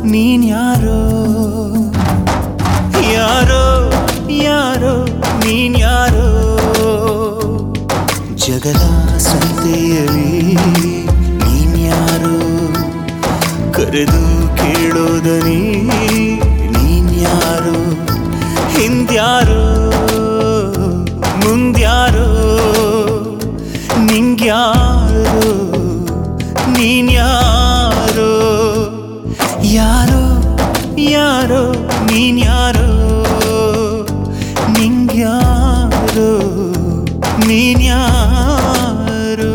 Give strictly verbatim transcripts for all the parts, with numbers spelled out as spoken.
ನೀನ್ ಯಾರೋ ಯಾರೋ ಯಾರೋ ನೀನ್ ಯಾರೋ ಜಗದ ಸಂತೆಯಲ್ಲಿ ನೀನ್ ಯಾರೋ ಕರೆದು ಕೇಳೋದನಿ ನೀನ್ ಯಾರೋ ಹಿಂದ್ಯಾರೋ ಮುಂದ್ಯಾರೋ ನಿಂಗ್ಯಾರೋ ನೀನ್ ಯಾರೋ ಯಾರೋ ಯಾರೋ ನೀನ್ ಯಾರೋ ನಿಂಗ್ಯಾರೋ ನೀನ್ ಯಾರೋ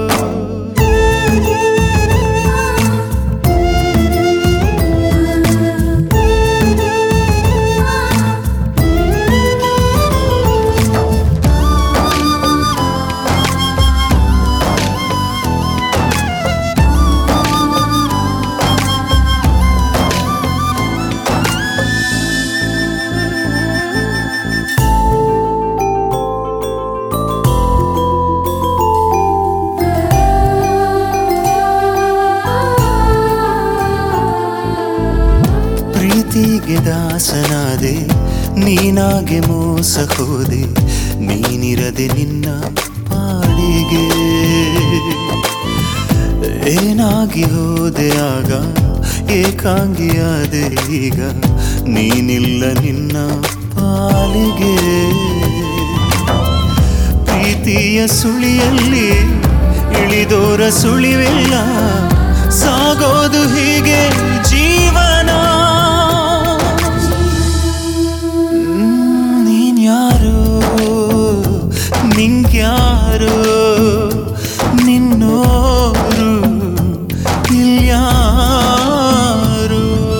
ಪ್ರೀತಿಗೆ ದಾಸನಾದೆ ನೀನಾಗೆ ಮೋಸ ಹೋದೆ ನೀನಿರದೆ ನಿನ್ನ ಪಾಡಿಗೆ ಏನಾಗಿ ಹೋದೆ ಆಗ ಏಕಾಂಗಿಯಾದೆ ಈಗ ನೀನಿಲ್ಲ ನಿನ್ನ ಪಾಲಿಗೆ ಪ್ರೀತಿಯ ಸುಳಿಯಲ್ಲಿ ಇಳಿದೋರ ಸುಳಿವಿಲ್ಲ ಸಾಗೋದು ಹೀಗೆ ಜೀವನ ನೀನ್ ಯಾರೋ ನಿಂಗ್ಯಾರೋ ನಿನ್ನೋರು ಇಲ್ಯಾರೋ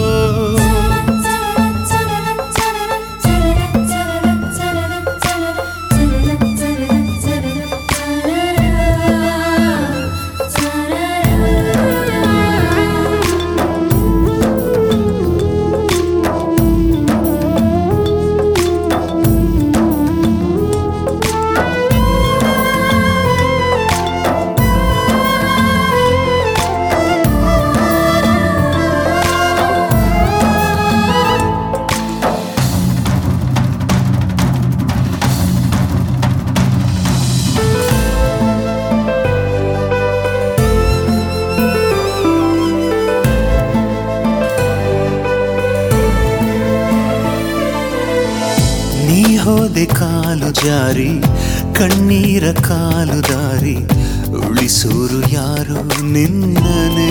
ನೀ ಹೋದೆ ಕಾಲು ಜಾರಿ ಕಣ್ಣೀರ ಕಾಲು ದಾರಿ ಉಳಿಸೋರು ಯಾರು ನಿನ್ನನೆ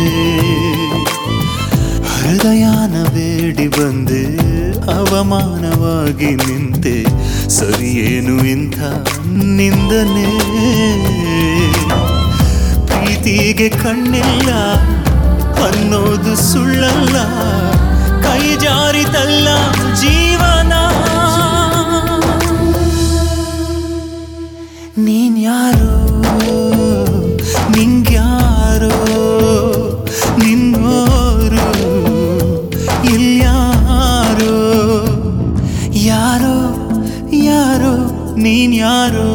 ಹೃದಯನ ಬೇಡಿ ಬಂದೆ ಅವಮಾನವಾಗಿ ನಿಂತೆ ಸರಿಯೇನು ಇಂಥ ನಿಂದನೆ ಪ್ರೀತಿಗೆ ಕಣ್ಣಿಲ್ಲ ಅನ್ನೋದು ಸುಳ್ಳಲ್ಲ ಕೈ ಜಾರಿತಲ್ಲ ಜೀವನ ನೀನ್ ಯಾರೋ ನಿಂಗ್ಯಾರೋ ನಿನ್ನೋರು ಇಲ್ಯಾರೋ ಯಾರೋ ಯಾರೋ ನೀನ್ ಯಾರೋ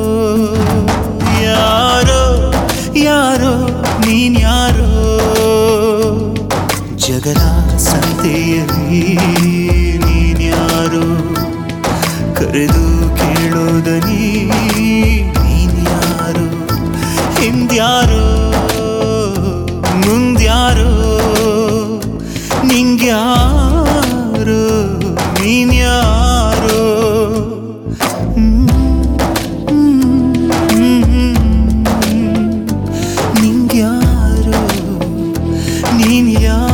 ಯಾರೋ ಯಾರೋ ನೀನ್ ಯಾರೋ ಜಗದ ಸಂತೆಯಲ್ಲಿ ನೀನ್ ಯಾರೋ ಕರೆದು ಕೇಳೋದನಿ ನೀನ್ ಯಾರೋ ಹಿಂದ್ಯಾರೋ ಮುಂದ್ಯಾರೋ ನಿಂಗ್ಯಾರೋ ನೀನ್ ಯಾರೋ ನಿಂಗ್ಯಾರೋ ನೀನ್ ಯಾರೋ